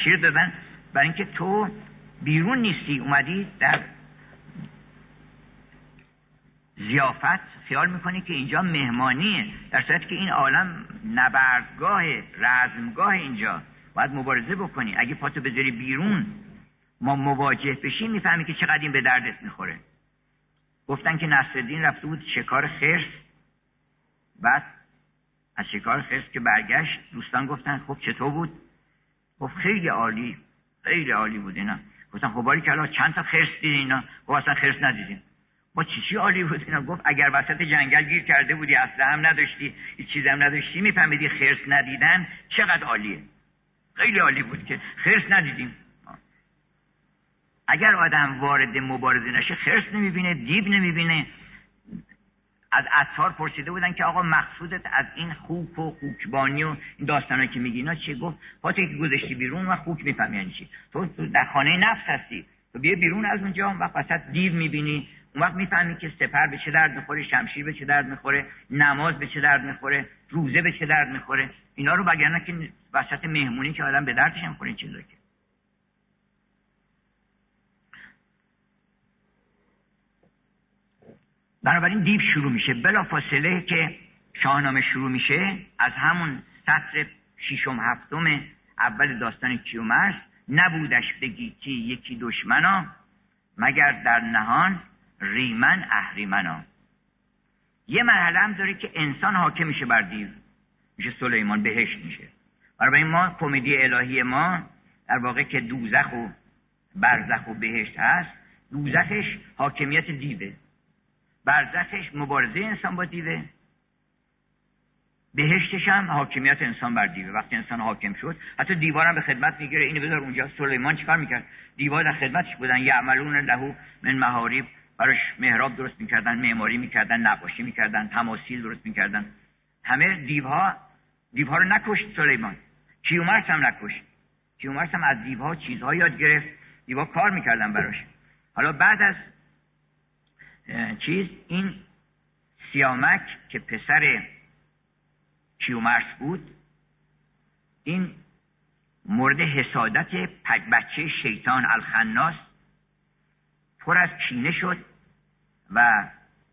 شمشیر دادن برای اینکه تو بیرون نیستی، اومدی در ضیافت، خیال میکنی که اینجا مهمانیه، در صورتی که این عالم نبردگاه، رزمگاه، اینجا باید مبارزه بکنی. اگه پاتو بذاری بیرون ما مواجه بشیم میفهمی که چقدر این به دردت میخوره. گفتن که نصرالدین رفته بود شکار خرس، بعد از شکار خرس که برگشت دوستان گفتن خب چطور بود؟ گفت خیلی عالی، خیلی عالی بود. اینا گفتن خب باریکلا چند تا خرس دیدین؟ اینا گفت اصلا خرس ندیدیم. با چی عالی بود؟ اینا گفت اگر وسط جنگل گیر کرده بودی، اسلحه هم نداشتی، هیچ چیزی هم نداشتی، میفهمیدی خرس ندیدن چقدر عالیه. خیلی عالی بود که خرس ندیدیم. اگر آدم وارد مبارزه نشه خرس نمیبینه، دیو نمیبینه. از عطار پرسیده بودن که آقا مقصودت از این خوک و خوکبانی و این داستانا که میگی اینا چیه؟ گفت پاتی که گذاشتی بیرون و خوک میفهمی یعنی چی. تو در خانه نفس هستی، تو بیا بیرون از اونجا، اون وقت وسط دیو میبینی، اون وقت میفهمی که سپر به چه درد میخوره، شمشیر به چه درد میخوره، نماز به چه درد میخوره، روزه به چه درد میخوره. اینا رو وگرنه که وسط مهمونی که آدم به دردش نمیخوره این چیزا. که بنابراین دیو شروع میشه بلا فاصله که شاهنامه شروع میشه از همون سطر ششم هفتم اول داستان کیومرث. نبودش به گیتی یکی دشمنا، مگر در نهان ریمن اهریمنا. یه مرحله هم داره که انسان حاکم میشه بر دیو، میشه سلیمان، بهشت میشه. برای ما کمدی الهی ما در واقع که دوزخ و برزخ و بهشت هست، دوزخش حاکمیت دیوه، برزخش مبارزه انسان با دیوه، بهشتش هم حاکمیت انسان بر دیوه. وقتی انسان حاکم شد حتی دیوار هم به خدمت میگیره. اینو بذار اونجا. سلیمان چیکار میکرد؟ دیوار در خدمتش بودن، یعملون له من محاریب، براش محراب درست میکردن، معماری میکردن، نقاشی میکردن، تماثیل درست میکردن. همه دیوها رو نکشت سلیمان. کیومرث هم نکشت. کیومرث هم از دیوها چیزها یاد گرفت، دیوها کار میکردن براش. حالا بعد از این سیامک که پسر کیومرث بود، این مورد حسادت بچه شیطان الخناس پر از کینه شد و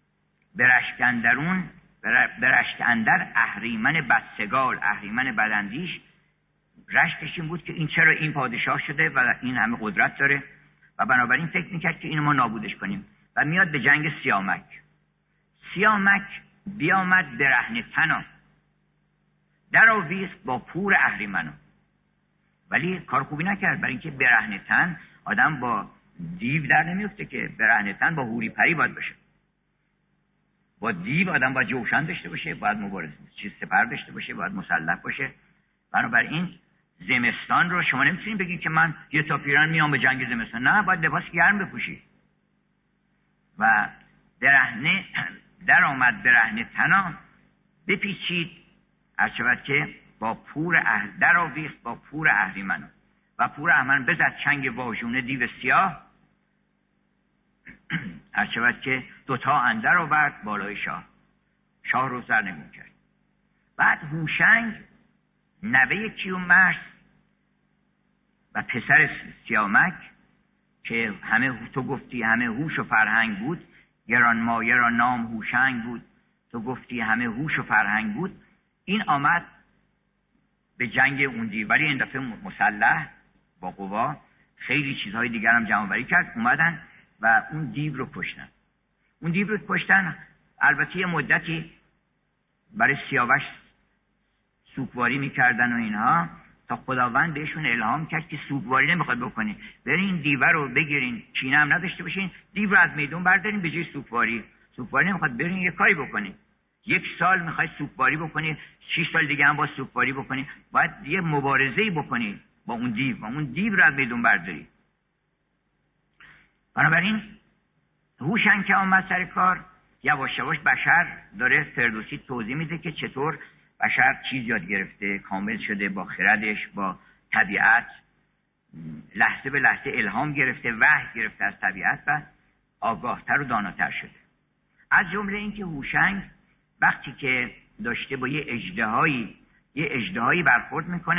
برشت اندر اهریمن بدسگال، اهریمن بداندیش، رشتش این بود که این چرا این پادشاه شده و این همه قدرت داره و بنابراین فکر میکرد که اینو ما نابودش کنیم و میاد به جنگ سیامک. سیامک بیامد برهنه تنا، در آویخت با پور اهریمنا. ولی کار خوبی نکرد، برای اینکه برهنه تن آدم با دیو در نمیفته، که برهنه تن با هوری پری باید باشه. با دیو آدم باید جوشن داشته باشه، باید مبارزه سپر داشته باشه، باید مسلح باشه. بنابراین زمستان رو شما نمیتونید بگید که من یه تا پیران میام به جنگ زمستان. نه، باید لباس گرم بپوشی. و برهنه در آمد برهنه تنا، بپیچید هرچود که با پور در آویخت با پور اهریمن و پور اهریمن بزد چنگ واژونه دیو سیاه، هرچود که دوتا اندر آورد بالای شاه رو سرنگون کرد. بعد هوشنگ نوه کیومرث و پسر سیامک که همه تو گفتی همه هوش و فرهنگ بود، گرانمایه را نام هوشنگ بود، تو گفتی همه هوش و فرهنگ بود، این آمد به جنگ اون دیو. ولی این دفعه مسلح با قوا، خیلی چیزهای دیگر هم جمع آوری کرد، اومدن و اون دیو رو کشتن. البته یه مدتی برای سیاوش سوگواری میکردن و اینها، تا خداوند بهشون الهام کرد که سوگواری نمیخواد بکنین، برین دیو رو بگیرین، کینه هم نداشته باشین، دیو رو از میدون بردارین به جای سوگواری نمیخواد، برین یه کاری بکنین. 1 سال میخوای سوگواری بکنی، 6 سال دیگه هم با سوگواری بکنی، باید یه مبارزه‌ای بکنی با اون دیو و اون دیو رو از میدون برداری. بنابراین هوشنگ که آمد سر کار، یواش یواش بشر داره فردوسی توضیح میده که چطور بشر چیز یاد گرفته، کامل شده با خردش، با طبیعت، لحظه به لحظه الهام گرفته، وحی گرفته از طبیعت و آگاهتر و داناتر شده. از جمله این که هوشنگ وقتی که داشته با یه اژدهایی برخورد میکنه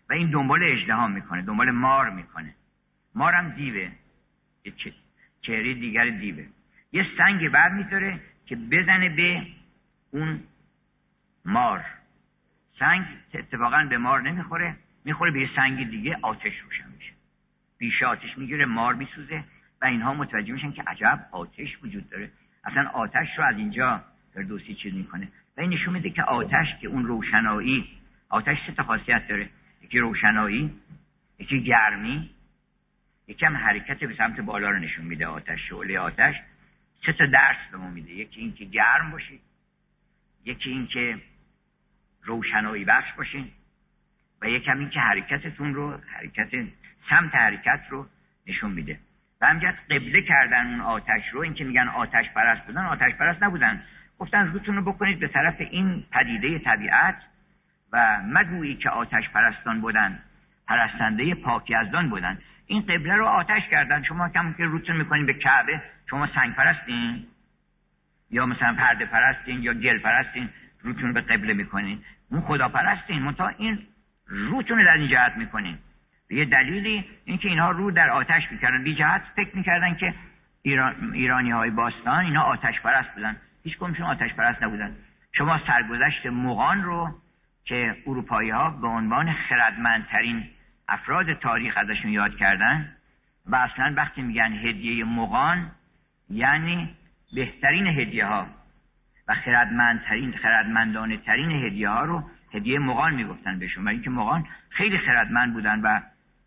و این دنبال اژدها میکنه، دنبال مار میکنه. مارم دیوه، یه چهره دیگر دیوه. یه سنگ بر میذاره که بزنه به اون مار. سنگ اتفاقا به مار نمیخوره، میخوره به یه سنگ دیگه، آتش روشن میشه. بیشه آتش میگیره، مار میسوزه و اینها متوجه میشن که عجب آتش وجود داره. اصلا آتش رو از اینجا فردوسی چیز میکنه و این نشون میده که آتش، که اون روشنایی، آتش سه تا خاصیت داره: یکی روشنایی، یکی گرمی، یکی هم حرکت به سمت بالا رو نشون میده. آتش، شعله آتش سه تا درس به ما میده: یکی این که گرم باشید، یکی این که روشنایی بخش باشین و یکی هم این که حرکتتون رو، سمت حرکت رو نشون میده. و همجد قبله کردن اون آتش رو. این که میگن آتش پرست بودن، آتش پرست نبودن، گفتن روتون رو بکنید به طرف این پدیده طبیعت و مگویی که آتش پرستان بودن، پرستنده پاکیزدان بودن. این قبله رو آتش کردن. شما کم که روتون میکنین به کعبه، شما سنگ پرستین یا مثلا پرده پرستین یا گل پرستین، روتون به قبله میکنین، اون خدا پرستین، منتها این روتون در این جهت میکنین. به یه دلیلی این که اینها رو در آتش میکردن، بی جهت فکر میکردن که ایرانی های باستان اینا آتش پرست بودن. هیچ کدومشون آتش پرست نبودن. شما سرگذشت مغان رو که اروپایی ها به عنوان خردمندترین افراد تاریخ ازشون یاد کردن و اصلا وقتی میگن هدیه مغان یعنی بهترین هدیه ها و خردمندانه ترین هدیه ها رو هدیه مغان میگفتن بهشون، برای اینکه مغان خیلی خردمند بودن و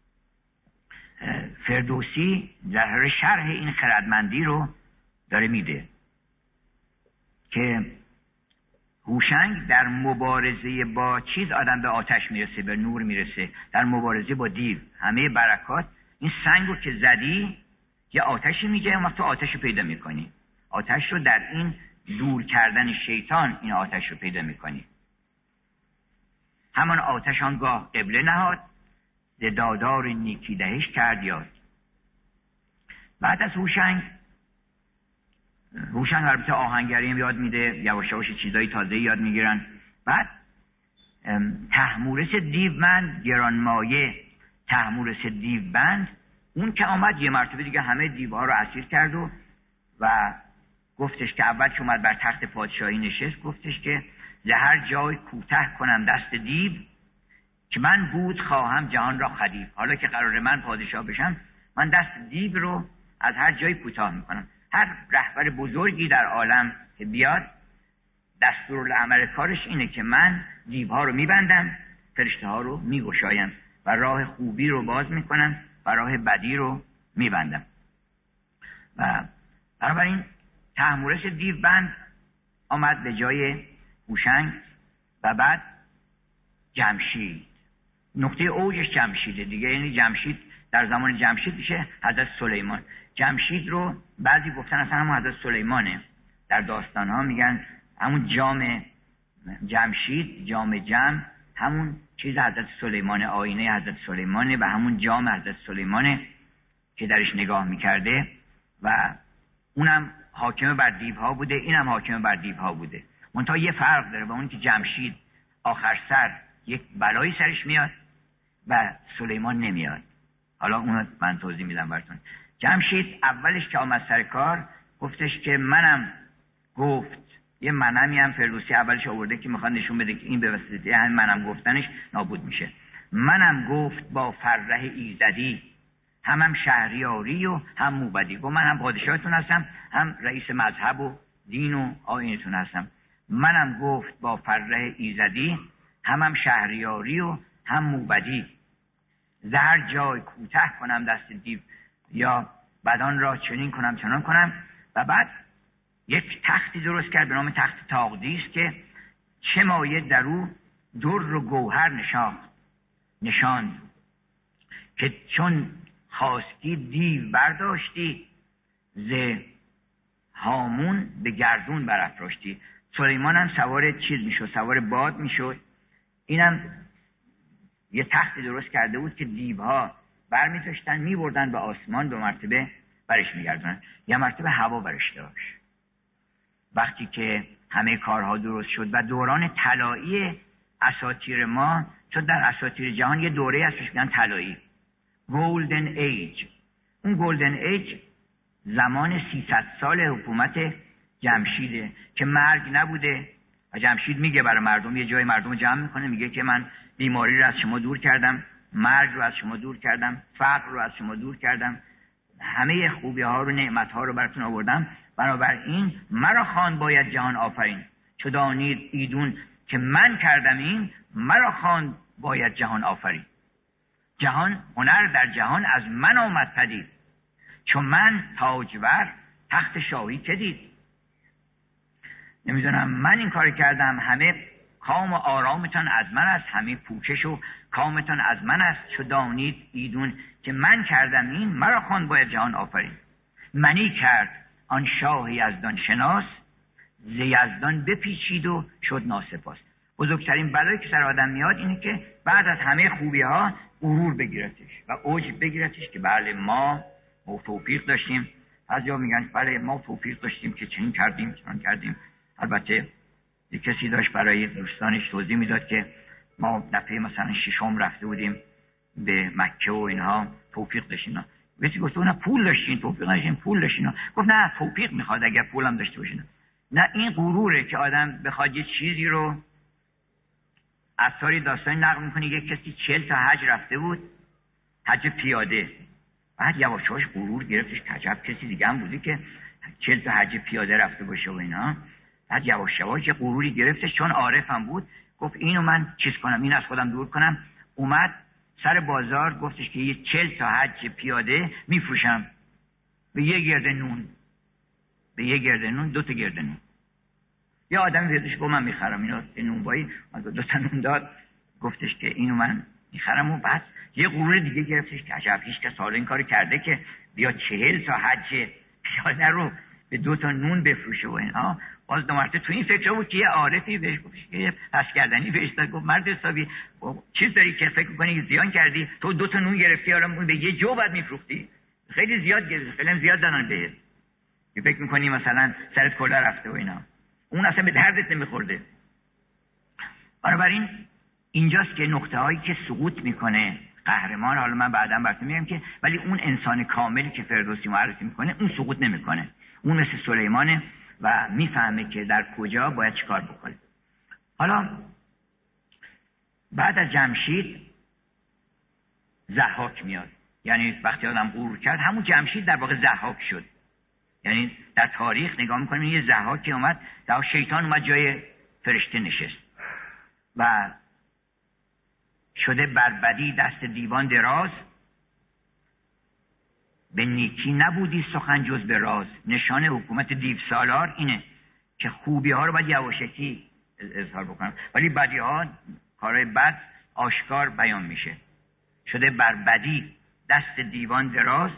فردوسی در شرح این خردمندی رو داره میده که هوشنگ در مبارزه با چیز آدم به آتش میرسه، به نور میرسه. در مبارزه با دیو همه برکات، این سنگ رو که زدی یه آتشی میگه، اون وقت تو آتش رو پیدا میکنی. آتش رو در این دور کردن شیطان این آتش رو پیدا میکنی. همان آتش آنگاه قبله نهاد، ز دادار نیکی دهش کرد یاد. بعد از هوشنگ البته آهنگری هم یاد میده، یواش یواش چیزای تازه یاد میگیرن. بعد طهمورث دیومند گرانمایه، طهمورث دیوبند، اون که آمد یه مرتبه دیگه همه دیوها رو اسیر کرد و گفتش که اول که اومد بر تخت پادشاهی نشست، گفتش که زهر جای کوته کنم دست دیو، که من بود خواهم جهان را خدیو. حالا که قرار من پادشاه بشم، من دست دیو رو از هر جای کوتاه میکنم. هر رهبر بزرگی در عالم که بیاد، دستورالعمل کارش اینه که من دیوها رو میبندم، فرشته ها رو میگشایم و راه خوبی رو باز میکنم و راه بدی رو میبندم. و بنابراین طهمورث دیوبند آمد به جای هوشنگ و بعد جمشید. نقطه اوجش جمشیده دیگه، یعنی جمشید در زمان جمشید میشه حضرت سلیمان. جمشید رو بعضی گفتن اصلا همون حضرت سلیمانه. در داستان ها میگن همون جام جمشید، جام جم، همون چیز حضرت سلیمانه، آینه حضرت سلیمانه و همون جام حضرت سلیمانه که درش نگاه میکرده و اونم حاکم بر دیوها بوده، اینم حاکم بر دیوها بوده. منتها یه فرق داره، و اون که جمشید آخر سر یک بلایی سرش میاد و سلیمان نمیاد. حالا اونو من توضیح میدم براتون. جمشید اولش که آمد سر کار گفتش که منم گفت، یه منمی هم فردوسی اولش آورده که میخواد نشون بده که این به واسطه همین منم گفتنش نابود میشه. منم گفت با فره ایزدی، هم شهریاری و هم موبدی. گفت من هم پادشاهتون هستم، هم رئیس مذهب و دین و آیینتون هستم. منم گفت با فره ایزدی، هم شهریاری و هم موبدی. زهر جای کوته کنم دست دیو، یا بدان را چنین کنم چنان کنم. و بعد یک تختی درست کرد به نام تخت تاقدیس که چه مایه در او در و گوهر نشاند، که چون خواستی دیو برداشتی، ز هامون به گردون برافراشتی. سلیمان هم سوار چیز میشد، سوار باد میشد. اینم یه تختی درست کرده بود که دیوها برمی‌داشتن میبردن به آسمان، 2 مرتبه برش میگردونن. یه مرتبه هوا برش داشت. وقتی که همه کارها درست شد و دوران طلایی اساطیر ما چون در اساطیر جهان یه دوره هستش میگن طلایی، گولدن ایج. اون گولدن ایج زمان 300 سال حکومت جمشیده که مرگ نبوده و جمشید میگه برای مردم، یه جای مردم جمع میکنه، میگه که من بیماری رو از شما دور کردم، مرگ رو از شما دور کردم، فقر رو از شما دور کردم، همه خوبی ها رو، نعمت ها رو براتون آوردم، بنابراین مرا خواند باید جهان آفرین، چو دانید ایدون که من کردم این، مرا خواند باید جهان آفرین. جهان، هنر در جهان از من آمد پدید، چون من تاجور تخت شاهی که دید. نمیدونم من این کار کردم، همه کام و آرامتان از من است، همه پوشش و کامتان از من است، چو دانید ایدون که من کردم این، مرا خواند باید جهان آفرین. منی کرد آن شاه یزدان شناس، ز یزدان بپیچید و شد ناسپاس. بزرگترین بلایی که سر آدم میاد اینه که بعد از همه خوبی ها غرور بگیرتش و اوج بگیرتش که بله ما توفیق داشتیم. از جا میگن بله ما توفیق داشتیم که چنین کردیم چنان کردیم. البته یک کسی داشت برای دوستانش توضیح میداد که ما دفعه مثلا 6 رفته بودیم به مکه و اینها، توفیق داشتیم. کسی گفت نه پول داشتین، توفیق داشتین، پول داشتین. گفت نه توفیق میخواد اگر پولم داشته باشین. نه، این غروره که آدم بخواد یه چیزی رو اثاری داستانی نقل میکنه. یک کسی 40 تا حج رفته بود، حج پیاده، بعد یواش یواش غرور گرفتش که عجب کسی دیگه هم بوده که 40 تا حج پیاده رفته باشه و اینا. بعد یواش یواش یه غروری گرفتش، چون عارف هم بود، گفت اینو من چیز کنم، این از خودم دور کنم. اومد سر بازار گفتش که یه 40 تا حج پیاده میفروشم به یه گرده نون، به یه گرده نون، 2 تا گرده نون. یه آدمی بهش گفت من میخرم اینو، نونوایی، من 2 تا نون داد، گفتش که اینو من میخرم. و بعد یه غرور دیگه گرفتش که عجب هیچ کس حالا این کارو کرده که بیا 40 تا حج پیاده رو به 2 تا نون بفروشه و اینا. باز دو مرتبه تو این فکر بود که یه عارفی بهش گفتش که پس کردنی بهش داد، گفت مرد حسابی چیز داری که فکر می‌کنی زیان کردی، تو 2 تا نون گرفتی، حالا اون به یه جو بعد میفروختی، خیلی زیاد گرفتی، خیلی زیاد دادن بهت، که فکر می‌کنی مثلا سرت کلا رفته و اینا. اون اصلا به دردت نمیخورده. بنابراین اینجاست که نقطه‌هایی که سقوط میکنه قهرمان، حالا من بعداً براتون میگم که ولی اون انسان کاملی که فردوسی معرفی میکنه اون سقوط نمیکنه. اون مثل سلیمانه و میفهمه که در کجا باید چیکار بکنه. حالا بعد از جمشید ضحاک میاد، یعنی وقتی آدم غرور کرد همون جمشید در واقع ضحاک شد. یعنی در تاریخ نگاه میکنیم یه ضحاکی اومد، در شیطان اومد جای فرشته نشست و شده بر بدی دست دیوان دراز، به نیکی نبودی سخن جز به راز. نشان حکومت دیو سالار اینه که خوبی ها رو باید یواشکی اظهار بکنم، ولی بدی ها، کارهای بد آشکار بیان میشه. شده بر بدی دست دیوان دراز،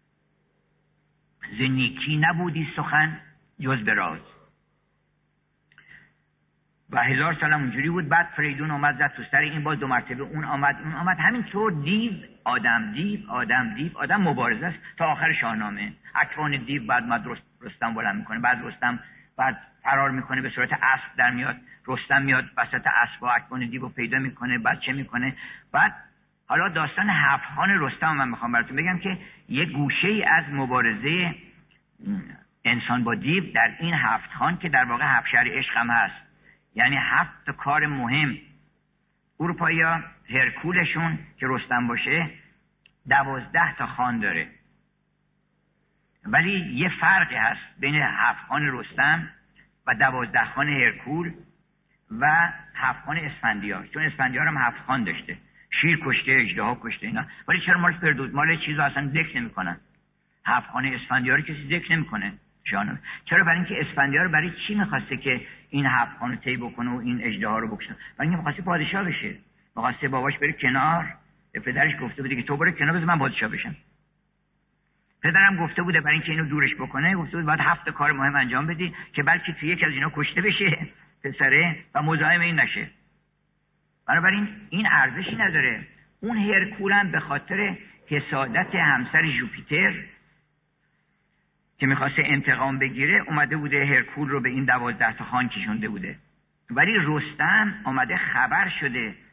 ز نیکی نبودی سخن جز به راز. و 1000 سال هم اونجوری بود. بعد فریدون آمد زد تو سر این، باز 2 مرتبه اون آمد همینطور دیو آدم، دیو آدم، دیو آدم، مبارزه است تا آخر شاهنامه. اکوان دیو بعد رستم بلند میکنه، بعد رستم بعد فرار میکنه، به صورت اسب در میاد، رستم میاد وسط اسب و اکوان دیو رو پیدا میکنه، بعد چه میکنه. بعد حالا داستان 7 خان رستم من میخوام براتون بگم که یک گوشه ای از مبارزه انسان با دیو در این 7 خان که در واقع 7 شهر عشق هم هست، یعنی 7 کار مهم. اروپایی‌ها هرکولشون که رستم باشه 12 تا خان داره، ولی یه فرقی هست بین 7 خان رستم و 12 خان هرکول و 7 خان اسفندیار، چون اسفندیار هم 7 خان داشته، شیر کشته، اژدها کشته اینا. ولی چرا مال فردوس مال چیزا اصلا ذکر نمی‌کنن؟ 7 خان اسفندیار کسی ذکر نمی‌کنه. چرا؟ برای اینکه اسفندیار برای چی می‌خواسته که این 7 خانو طی بکنه و این اژدها رو بکشه؟ برای اینکه می‌خواسته پادشاه بشه. می‌خواسته باباش بره کنار، به پدرش گفته بوده که تو برو کنار بذار من پادشاه بشم. پدرم گفته بوده برای اینکه اینو دورش بکنه، گفته بود باید 7 کار مهم انجام بدی که بلکه تو یک از اینا کشته بشه پسره و مزاحم این نشه. بنابراین این ارزشی نداره. اون هرکول هم به خاطر حسادت همسر ژوپیتر که میخواسته انتقام بگیره اومده بوده هرکول رو به این 12 تا خان کشونده بوده. ولی رستم اومده خبر شده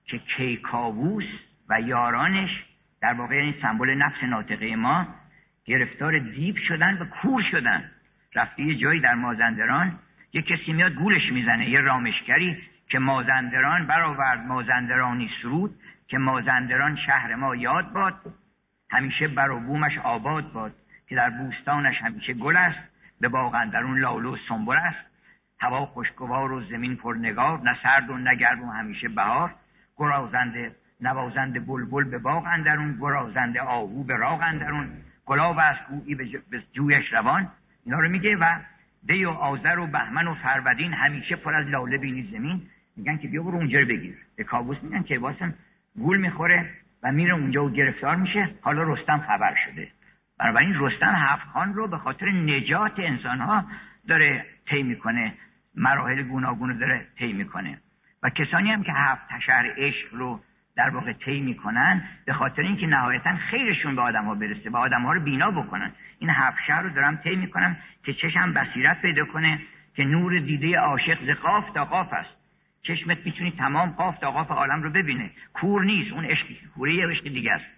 که کیکاووس و یارانش، در واقع این سمبل نفس ناطقه ما، گرفتار دیو شدن و کور شدن. رفته یه جایی در مازندران، یه کسی میاد گولش میزنه، یه رامشگری که مازندران برآورد مازندرانی سرود، که مازندران شهر ما یاد باد، همیشه بر و بومش آباد باد، که در بوستانش همیشه گل است، به باغ اندرون لاله و سنبل است، هوا خوشگوار و زمین پرنگار، نه سرد و نه گرم و همیشه بهار، گرازنده نوازنده بلبل به باغ اندرون، گرازنده آهو به راغ اندرون، گلاب است گویی به جویش روان. اینا رو میگه. و دی و آذر و بهمن و فروردین همیشه پر از لاله بینی زمین. میگن که بیا برو اونجا رو بگیر. به کاووس میگن که واسم گول میخوره و میره اونجا و گرفتار میشه. حالا رستم خبر شده. بنابراین رستم هفت‌خوان رو به خاطر نجات انسانها داره طی میکنه، مراحل گوناگون رو داره طی میکنه. و کسانی هم که 7 شهر عشق رو در واقع طی میکنن، به خاطر اینکه نهایتا خیرشون به آدم‌ها برسه، به آدم‌ها رو بینا بکنن، این 7 شهر رو دارم طی میکنم که چشم بصیرت پیدا کنه، که نور دیده عاشق ز قاف تا قاف است. چشمت میتونی تمام قاف تا قاف عالم رو ببینه، کور نیست. اون عشق کوره یه عشق دیگه است،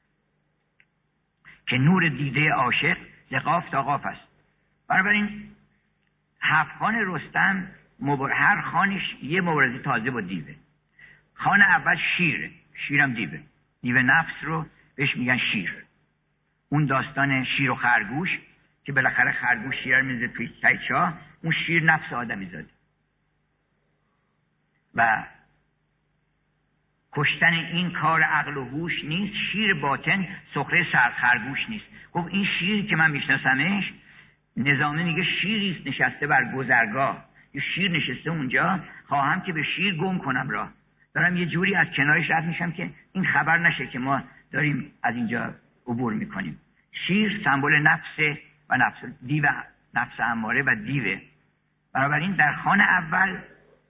که نور دیده عاشق ز قاف تا قاف است. بنابراین 7 خوان رستم هر خانش یه مبارزه تازه با دیوه. خان اول شیره، شیرم دیوه، دیو نفس رو بهش میگن شیر. اون داستان شیر و خرگوش که بالاخره خرگوش شیر میزه توی چاه، اون شیر نفس آدمی زاده. و کشتن این کار عقل و هوش نیست، شیر باطن سخره سر خرگوش نیست. گفت این شیر که من میشناسمش، نظامی میگه شیریست نشسته بر گذرگاه، یه شیر نشسته اونجا، خواهم که به شیر گم کنم راه. دارم یه جوری از کنارش رد میشم که این خبر نشه که ما داریم از اینجا عبور میکنیم. شیر سمبل نفس و نفس دیو، نفس اماره و دیوه. بنابراین در خان اول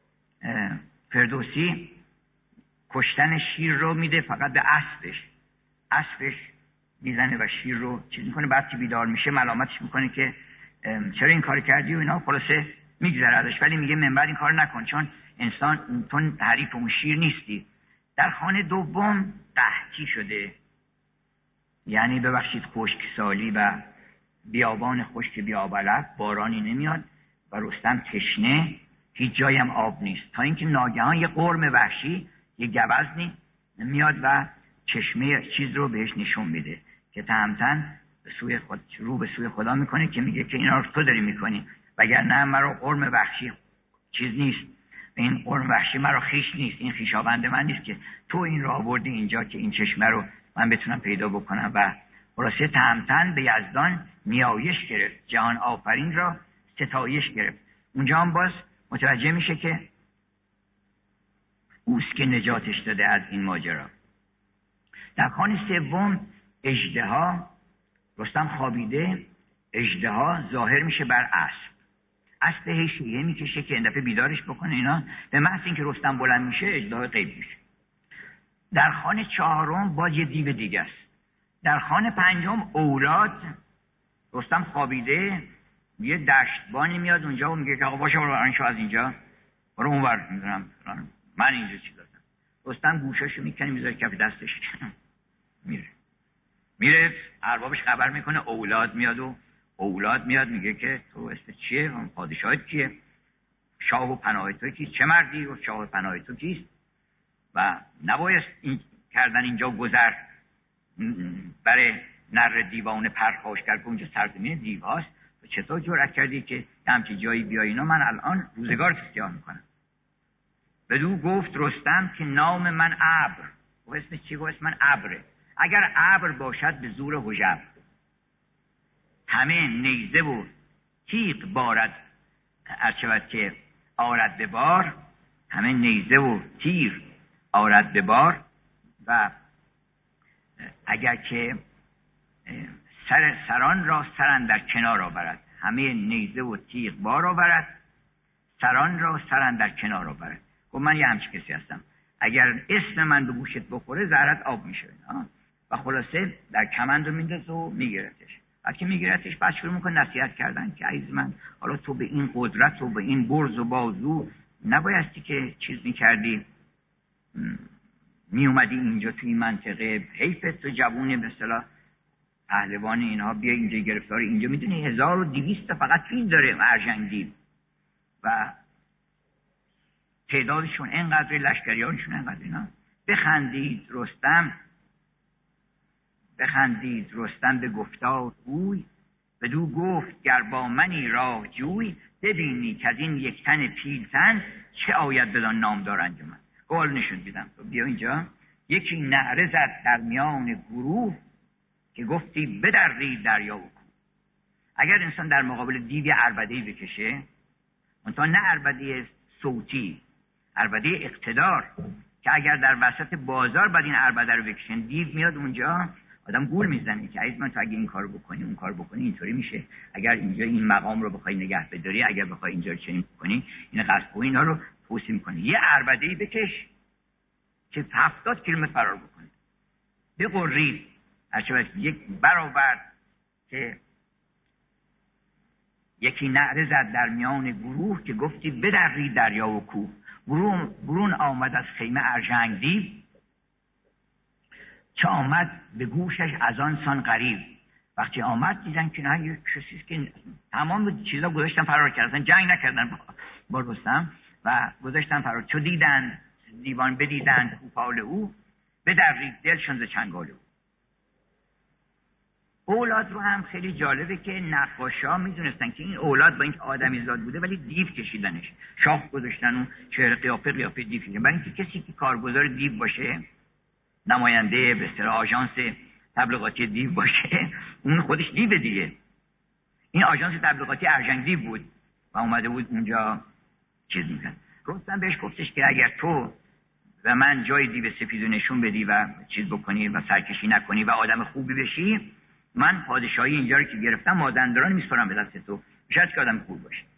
فردوسی کشتن شیر رو میده فقط به اسبش میزنه و شیر رو چیز میکنه. بعد که بیدار میشه ملامتش میکنه که چرا این کار کردی و اینا، خلاصه میگذره ازش، ولی میگه من بعد این کار نکن، چون انسان تو حریف اون شیر نیستی. در خانه دوم قحطی شده، یعنی ببخشید خشکسالی و بیابان خشک بیابلد، بارانی نمیاد و رستم تشنه، هیچ جایی هم آب نیست، تا اینکه ناگهان یه قرم وحشی، یه گوزنی میاد و چشمه چیز رو بهش نشون میده که تهمتن رو به سوی خدا میکنه، که میگه که اینا رو تو داری میکنی، وگرنه مرا قرم وحشی چیز نیست، این قرم وحشی مرا خیش نیست، این خویشاوند من نیست که تو این رو آوردی اینجا که این چشمه رو من بتونم پیدا بکنم. و خلاصه تهمتن به یزدان نیایش گرفت، جهان آفرین را ستایش گرفت. اونجا هم باز متوجه میشه که اوست که نجاتش داده از این ماجرا. در خان سوم اژدها، رستم خوابیده، اژدها ظاهر میشه بر اسب هیشیه میکشه که این دفعه بیدارش بکنه. اینا به محض اینکه رستم بلند میشه اژدها غیب میشه. در خان چهارم باز یه دیو دیگه است. در خان پنجم اولاد، رستم خوابیده، یه دشتبانی میاد اونجا و میگه که آقا باشه برو برانشو از اینجا برو اونور، میدونم من اینجا چی دادم. رستم گوشاشو میکنه میذاره کف دستش میره اربابش خبر میکنه اولاد میاد و اولاد میاد میگه که تو اسم چیه؟ پادشاهت کیه؟ شاه و پناه تو کیست؟ چه مردی؟ و شاه و پناه تو کیست؟ و نبایست این کردن اینجا گذر برای نر دیوان پرخاشگر که اونجا سرزمین دیو هاست، تو چطور جرأت کردی که همچین جایی بیایی؟ اینا من الان روزگار سیاه میکنم. بدو گفت رستم که نام من ابر. و اسم چی؟ و اسم من ابره. اگر ابر باشد به زور هژبر، همه نیزه و تیغ بارد، هرچود که آرد به بار، همه نیزه و تیر آرد به بار. و اگر که سران را سرن در کنار آورد، همه نیزه و تیغ بار آورد، سران را سرن در کنار آورد. خب من یه همچی کسی هستم، اگر اسم من به گوشت بخوره زهرت آب میشه. و خلاصه در کمند رو میندازه و میگیرتش. وقتی میگیرتش بعد شروع میکنه نصیحت کردن که عزیز من، حالا تو به این قدرت و به این برز و بازو نبایستی که چیز میکردی، می اومدی اینجا توی این منطقه، حیفت تو جوونه به اصطلاح پهلوان اینها، بیا اینجا گرفتار اینجا. میدونی 1200 فقط فیل داره ارژنگ دیو و تعدادشون اینقدر، لشکریانشون اینقدر. اینا بخندید رستم به گفتار اوی، بدو گفت گر با منی راه جوی، ببینی که از این یک تن پیلتن، چه آید بدان نامدار انجمن. قول نشون دیدم تو بیا اینجا. یکی نعره زد در میان گروه، که گفتی بدرید دریا و کوه. اگر انسان در مقابل دیو عربده‌ای بکشه، منتها نه عربده صوتی، عربده اقتدار، که اگر در وسط بازار بعد این عربده رو بکشن، دیو میاد اونجا آدم گول میزنه که عزیز من تو اگه این کارو بکنی اون کارو بکنی اینطوری میشه، اگر اینجا این مقام رو بخوای نگه بداری، اگر بخوای اینجا رو چنین بکنی این غصب و اینا رو توصیه میکنه. یه عربده‌ای بکش که 70 کیلومتر فرار بکنه. بقرید هرچه یک برآورد که یکی نعره زد در میان گروه، که گفتی بدرید دریا و کوه. برون آمد از خیمه ارژنگ دیو، چه آمد به گوشش از آن سان غریو. وقتی آمد دیدن که نه یک کسی که تمام چیزا گذاشتن فرار کردن، جنگ نکردن با رستم و گذاشتن فرار. چو دیدن دیوان بدیدن کوپال او، بدرید دلشون ز چنگال او. اولاد رو هم خیلی جالبه که نقاشا میدونستن که این اولاد با اینکه آدمی زاد بوده ولی دیو کشیدنش، شاخ گذاشتن و چهره قیافه دیو کشیدن. برای اینکه کسی که کارگزار دیو باشه، نماینده به اصطلاح آژانس تبلیغاتی دیو باشه، اون خودش دیو دیگه. این آژانس تبلیغاتی ارژنگ دیو بود و اومده بود اونجا چیز میکرد. رستم بهش گفتش که اگر تو و من جای دیو سفیدو نشون بدی و چیز بکنی و سرکشی نکنی و آدم خوبی بشی، من پادشاهی اینجا رو که گرفتم مازندران میسپارم به دست تو، شاید که آدم خوب باشی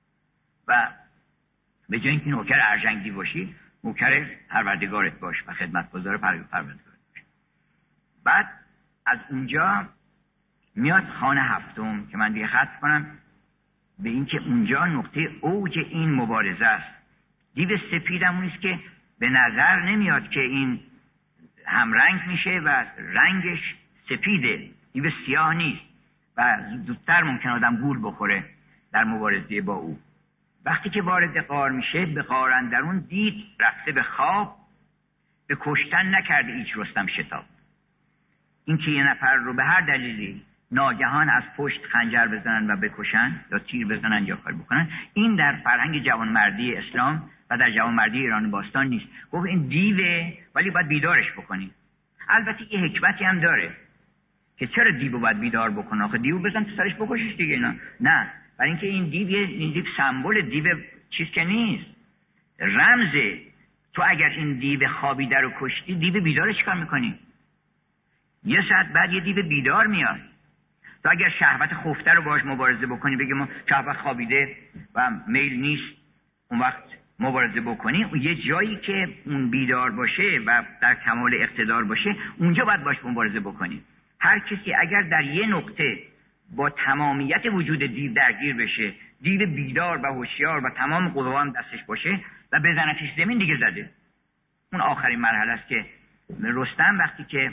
و به جای اینکه نوکر ارژنگ دیو باشی، نوکر پروردگارت باش و خدمتگزار پروردگارت باش. بعد از اونجا میاد خان هفتم که من دیگه ختم کنم به این که اونجا نقطه اوج این مبارزه است. دیو سپید همونیست که به نظر نمیاد که این همرنگ میشه و رنگش سپیده، دیو سیاه نیست و زودتر ممکن آدم گول بخوره در مبارزه با او. وقتی که وارد غار میشه، به غار اندرون دید رفته به خواب، به کشتن نکرده هیچ رستم شتاب. این که یه نفر رو به هر دلیلی ناگهان از پشت خنجر بزنن و بکشن یا تیر بزنن یا کار بکنن، این در فرهنگ جوانمردی اسلام و در جوانمردی ایران باستان نیست. گفت این دیوه ولی باید بیدارش بکنی. البته یه حکمتی هم داره که چرا دیو باید بیدار بکنه؟ آخه دیو بزن تو سرش بکشش دیگه. نه، برای اینکه این دیو سمبل دیو چیز که نیست، رمزه. تو اگر این دیو خوابیده رو کشتی، دیو بیدارش چیکار میکنی؟ یه ساعت بعد یه دیو بیدار میاد. تو اگر شهوت خفته رو باهاش مبارزه بکنی، بگی ما شهوت خوابیده و میل نیست، اون وقت مبارزه بکنی، یه جایی که اون بیدار باشه و در کمال اقتدار باشه، اونجا باید باش مبارزه بکنی. هر کسی اگر در یه نقطه با تمامیت وجود دیو درگیر بشه، دیو بیدار و هوشیار و تمام قوا هم دستش باشه و بزنتش زمین، دیگه زده. اون آخرین مرحله است که رستم وقتی که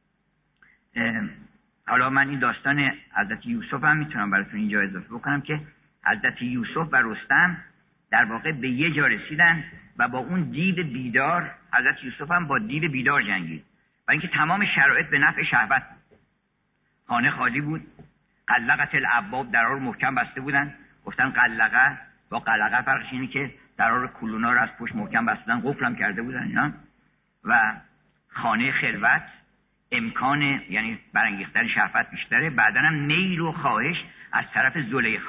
حالا من این داستان حضرت یوسف هم میتونم براتون اینجا اضافه بکنم که حضرت یوسف و رستم در واقع به یه جا رسیدن و با اون دیو بیدار، حضرت یوسف هم با دیو بیدار جنگید و اینکه تمام شرایط به نفع شهوت بود. خانه خالی بود، قلقت الابواب، درها رو محکم بسته بودن. گفتن قلقه با قلقه فرقش اینه که درها کلونا رو از پشت محکم بستن، قفلم کرده بودن اینا. و خانه خلوت، امکان یعنی برانگیختن شهوت بیشتره. بعدن هم میل و خواهش از طرف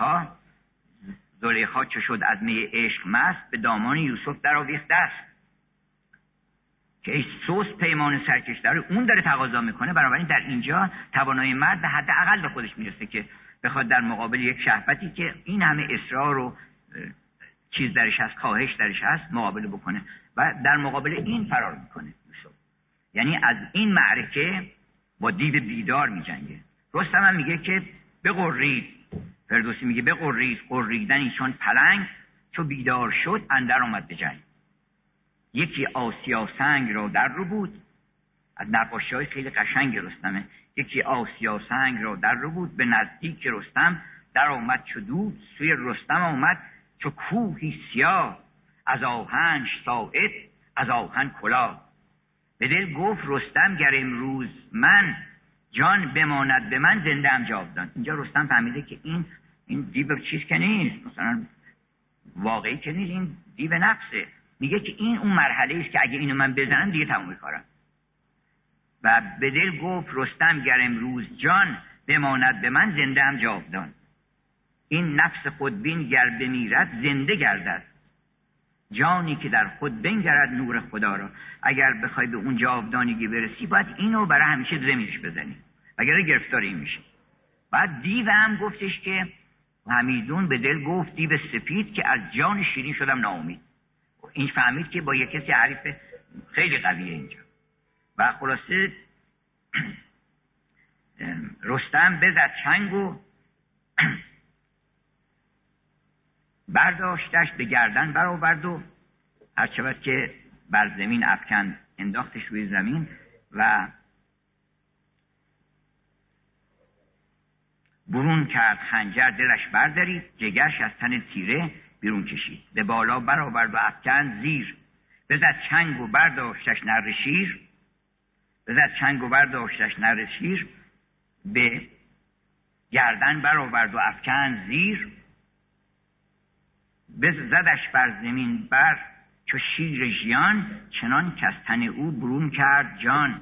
زلیخا چه شد از می عشق مست، به دامان یوسف در آویخته است. که ای سوس پیمان سرکشتر اون داره تقاضا میکنه. بنابراین در اینجا توانایی مرد به حد اقل به خودش میرسه که بخواد در مقابل یک شهوتی که این همه اصرار و چیز درش هست، خواهش درش هست، مقابله بکنه و در مقابل این فرار میکنه یوسف. یعنی از این معرکه با دیو بیدار میجنگه. رستم هم میگه که بقرید، فردوسی میگه بقرید، قریدنی چون پلنگ، چو بیدار شد اندر آمد به جنگ. یکی آسیا سنگ را در رو بود، از نقاشی‌های خیلی قشنگ رستمه. یکی آسیا سنگ را در رو بود، به نزدیک رستم در آمد چو دود. سوی رستم آمد چو کوهی سیاه، از آهنش ساعد از آهن کلاه. به دل گفت رستم گر امروز من، جان بماند به من زنده ام جاودان. اینجا رستم فهمیده که این دیو چیز که نیست، مثلا واقعی که نیست، این دیو نفسه. میگه که این اون مرحله است که اگه اینو من بزنم دیگه تموم کارم. و به دل گفت رستم گر امروز جان، بماند به من زنده ام جاودان. این نفس خودبین گر بمیرد زنده گردد، جانی که در خود بنگرد نور خدا را. اگر بخوای به اون جاودانگی برسی باید اینو برای همیشه زمینش بزنی، وگرنه گرفتار این میشه. بعد دیو هم گفتش که همیدون به دل گفت دیو سپید که از جان شیرین شدم ناامید. این فهمید که با یک کسی حریف خیلی قویه اینجا. و خلاصه رستم بزد چنگ و برداشتش به گردن برآورد و هرچند که بر زمین افکند انداختش روی زمین و برون کرد خنجر دلش بردارید، جگرش از تن تیره بیرون کشید. به بالا برآورد و افکند زیر، بزد چنگ و برداشتش نره شیر. بزد چنگ و برداشتش نره شیر، به گردن برآورد و افکند زیر. زدش بر زمین بر چو شیر ژیان، چنان که از تن او برون کرد جان.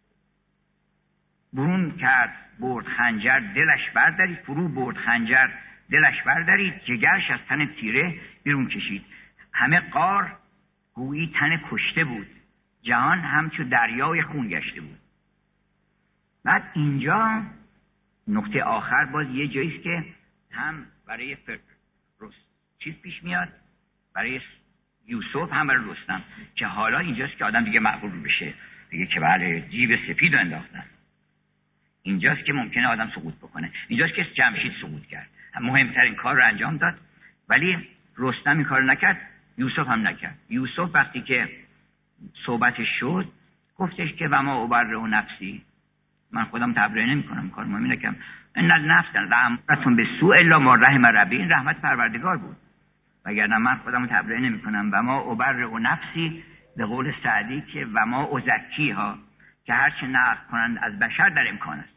برون کرد برد خنجر دلش بردارید، فرو برد خنجر دلش بردارید، جگرش از تن تیره بیرون کشید. همه غار گویی تن کشته بود، جهان همچو دریای خون گشته بود. بعد اینجا نقطه آخر باز یه جاییست که هم برای چیز پیش میاد، برای یوسف هم برای رستم، که حالا اینجاست که آدم دیگه مغرور بشه، دیگه که بله دیو سپید رو انداختن. اینجاست که ممکنه آدم سقوط بکنه. اینجاست که جمشید سقوط کرد، مهمترین کار رو انجام داد، ولی رستم این کار نکرد، یوسف هم نکرد. یوسف وقتی که صحبتش شد گفتش که و ما ابرئ نفسی، من خودم تبرئه نمی‌کنم، کار مهمی نکردم. ان النفس لامارة بالسوء الا ما رحم ربی. این رحمت پروردگار بود، وگرنه من خودم تبرئه نمی‌کنم. و ما ابرئ نفسی، به قول سعدی که و ما ازکیها، که هر چه نقد کنند از بشر در امکان است.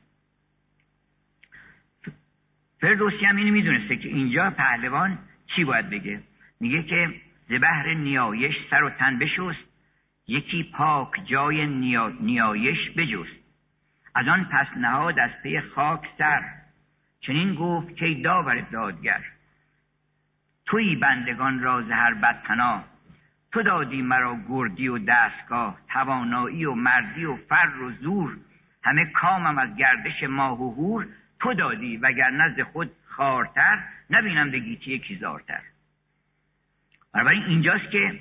فردوسی هم اینو میدونسته که اینجا پهلوان چی باید بگه. میگه که ز بهر نیایش سر و تن بشست، یکی پاک جای نیایش بجست. از آن پس نهاد از پی خاک سر، چنین گفت که ای داور دادگر. تویی بندگان را ز هر بد پناه، تو دادی مرا گردی و دستگاه. توانایی و مردی و فر و زور، همه کامم از گردش ماه و هور. تو دادی وگرنه ز خود خوارتر، نبینم به گیتی یکی زارتر. بنابراین اینجاست که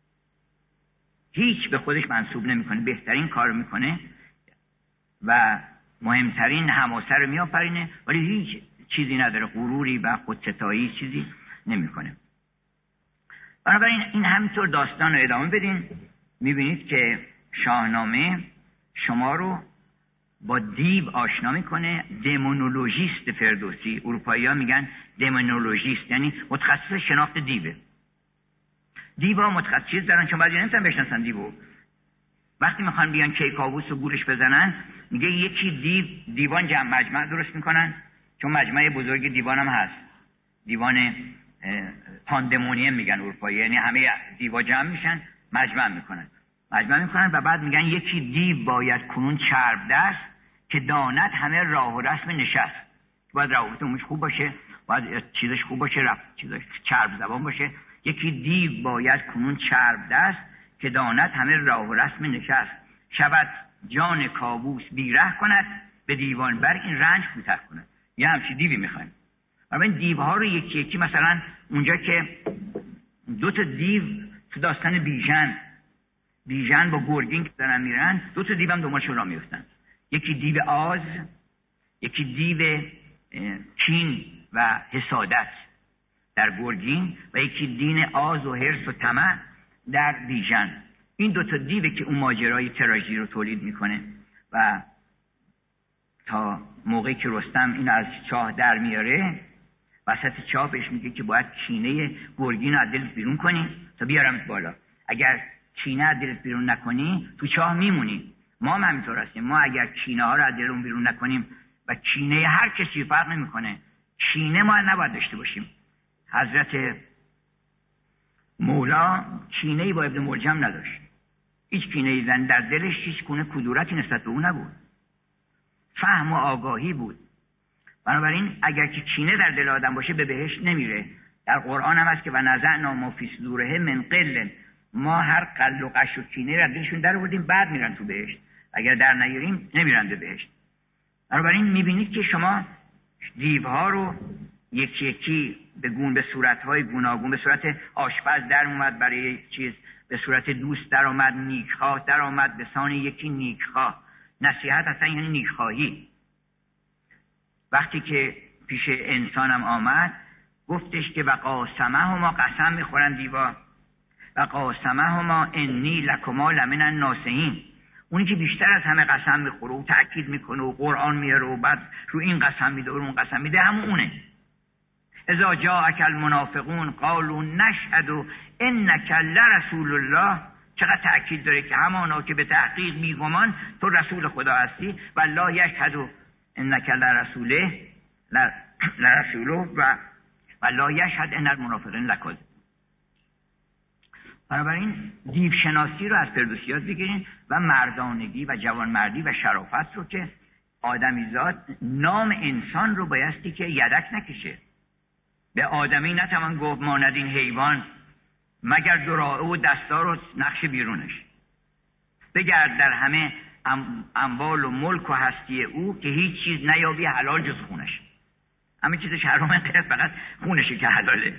هیچ به خودش منسوب نمیکنه، بهترین کار میکنه و مهمترین حماسه رو میآفرینه، ولی هیچ چیزی نداره، غروری و خودستایی چیزی نمیکنه. بنابراین این همینطور داستان رو ادامه بدین، میبینید که شاهنامه شما رو با دیو آشنا میکنه. دمونولوژیست فردوسی، اروپایی‌ها میگن دمونولوژیست، یعنی متخصص شناخت دیوه. دیوها متخصص دارن، چون بعضی نمیتونن بشناسن دیو. وقتی میخوان بیان کیکاووس و گورش بزنن، میگه یکی دیوان جمع مجمع درست میکنن، چون مجمع بزرگ دیوان هم هست، دیوان پاندمونیم میگن اروپایی، یعنی همه دیوا جمع میشن مجمع میکنن و بعد میگن یکی دیو باید کنون چرب دست، که داند همه راه و رسم نشست. باید روابط عمومیش خوب باشه، باید چیزش خوب باشه، چیزش چرب زبان باشه. یکی دیو باید کنون چرب دست، که داند همه راه و رسم نشست. شود جان کاووس بیره کند، به دیوان بر این رنج کوته کند. یه همچین دیوی میخوایم. اما این دیوها رو یکی یکی، مثلا اونجا که دو تا دیو تو داستان بیژن با گرگین که دارن میرن، دو تا دیو هم دنبالشون راه میفتن. یکی دیو آز، یکی دیو کین و حسادت در گرگین، و یکی دین آز و حرص و طمع در بیژن. این دوتا دیوه که اون ماجرای تراژدی رو تولید میکنه و تا موقعی که رستم این از چاه در میاره، وسط چاه بهش میگه که باید کینه گرگین رو از دلت بیرون کنی تا بیارمت بالا. اگر کینه از دلت بیرون نکنی تو چاه میمونی. ما هم همینطور هستیم. ما اگر کینه ها رو از دلمون بیرون نکنیم و کینه هر کسی فرق نمیکنه، کینه ما نباید داشته باشیم. حضرت مولا کینه‌ای با ابن ملجم نداشت. هیچ کینه‌ای در دلش هیچ گونه کدورتی نسبت به او نبود. فهم و آگاهی بود. بنابراین اگر که کینه در دل آدم باشه به بهشت نمیره. در قرآن هم هست که و نزعنا ما فی صدورهم من غل، ما هر غل و غش و کینه را دلشون در آوردیم، بعد میرن تو بهشت. اگر در نیاریم نمیرن به بهشت. بنابراین میبینید که شما دیوها رو یکی یکی به صورت‌های گوناگون، به صورت آشپز در اومد برای چیز، به صورت دوست در آمد، نیکخواه در آمد به سان یکی نیکخواه. نصیحت اصلا یعنی نیکخواهی. وقتی که پیش انسانم آمد گفتش که و قاسمهما، قسم میخورن دیوا، و قاسمهما انی لکما لمن الناصحین. اونی که بیشتر از همه قسم میخوره و تأکید میکنه و قرآن میاره و بعد رو این قسم میده و اون قسم میده، همون اونه. اذا جاءک المنافقون قالوا نشهد انک لرسول الله. چقدر تأکید داره که همانا که به تحقیق میگمان تو رسول خدا هستی، و لا یشهد انک لرسوله و لا یشهد ان المنافقین لکاذبون. بنابراین دیو شناسی رو از فردوسیات بگیرین و مردانگی و جوانمردی و شرافت رو که آدمیزاد نام انسان رو بایستی که یدک نکشه. به آدمی نتوان گفت ماند این حیوان مگر دراعه و دستار و نقش بیرونش. بگرد در همه اموال و ملک و هستی او که هیچ چیز نیابی حلال جز خونش. همه چیزش حرامه غیر فقط خونشه که حلاله.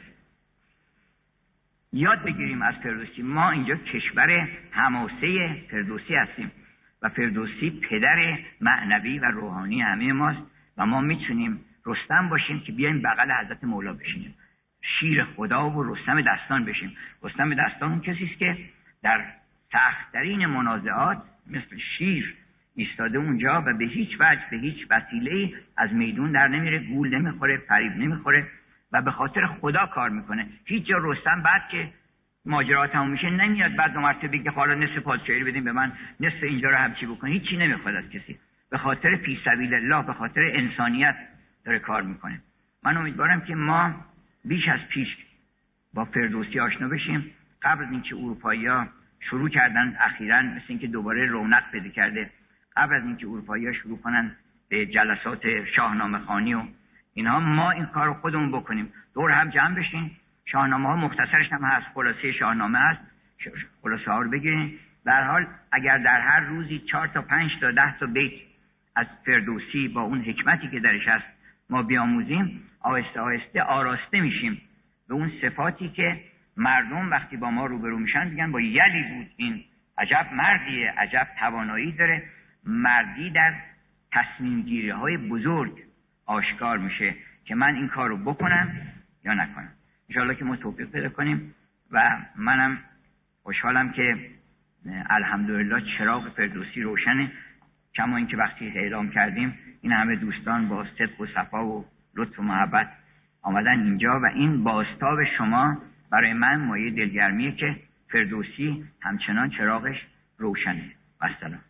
یاد بگیریم از فردوسی. ما اینجا کشور حماسه فردوسی هستیم و فردوسی پدر معنوی و روحانی همه ماست و ما میتونیم رستم باشیم که بیایم بغل حضرت مولا بشینیم، شیر خدا و رستم دستان بشیم. رستم دستان اون کسی است که در سخت‌ترین منازعات مثل شیر ایستاده اونجا و به هیچ وجه به هیچ وسیله‌ای از میدون در نمیره، گول نمیخوره، فریب نمیخوره و به خاطر خدا کار میکنه. هیچ جا رستم بعد که ماجرا تموم میشه نمیاد بعد دو مرتبه بگه حالا نصف پادشاهی رو بدیم به من، نصف اینجا رو همچی بکنه. هیچی نمیخواد از کسی. به خاطر فی سبیل الله، به خاطر انسانیت داره کار میکنه. من امیدوارم که ما بیش از پیش با فردوسی آشنا بشیم. قبل از اینکه اروپایی‌ها شروع کردن اخیراً مثل اینکه دوباره رونق پیدا کرده، قبل از اینکه اروپایی‌ها شروع کنن به جلسات شاهنامه خوانی و اینها، ما این کارو خودمون بکنیم. دور هم جمع بشین. شاهنامه ها مختصرش هم هست، خلاصه شاهنامه هست، خلاصه ها رو بگیرین. در حال اگر در هر روزی 4 تا 5 تا 10 تا بیت از فردوسی با اون حکمتی که درش هست ما بیاموزیم، آهسته آهسته آراسته میشیم به اون صفاتی که مردم وقتی با ما روبرو میشن میگن با یلی بود این، عجب مردیه، عجب توانایی داره. مردی در تصمیم گیری های بزرگ آشکار میشه که من این کار رو بکنم یا نکنم. انشاءالله که ما توفیق پیدا کنیم و منم خوشحالم که الحمدلله چراغ فردوسی روشنه، کما اینکه وقتی اعلام کردیم این همه دوستان با صدق و صفا و لطف و محبت آمدن اینجا و این بازتاب شما برای من مایه دلگرمیه که فردوسی همچنان چراغش روشنه. و السلام.